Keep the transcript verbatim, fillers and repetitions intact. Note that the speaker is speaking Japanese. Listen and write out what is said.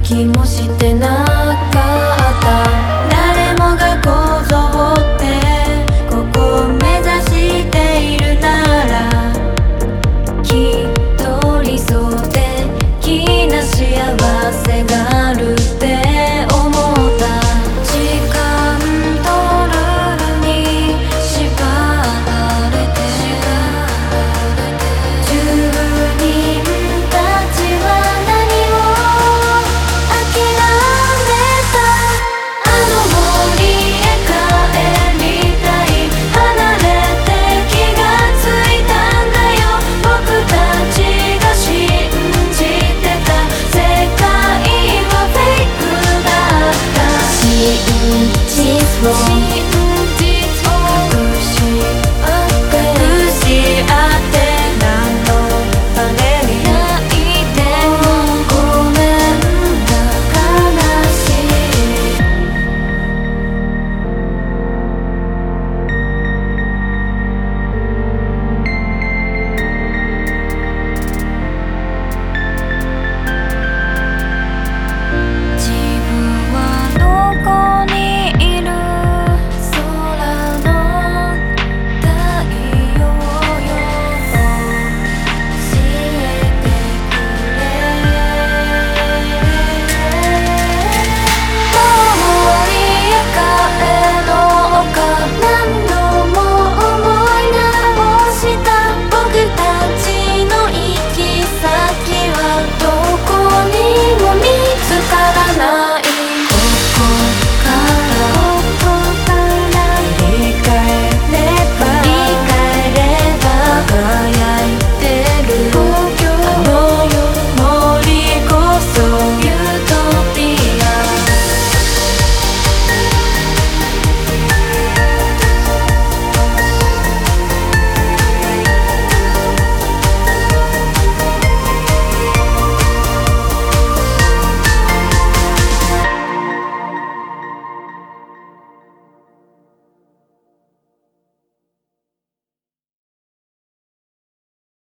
気もしてなかった。誰もがこぞってここを目指しているなら、きっと理想的な幸せがあるって思った。時間とルールに縛られて、住人たちは何を諦めた。あの森へ帰りたい。離れて気がついたんだよ。僕たちが信じてた世界はフェイクだった。真実を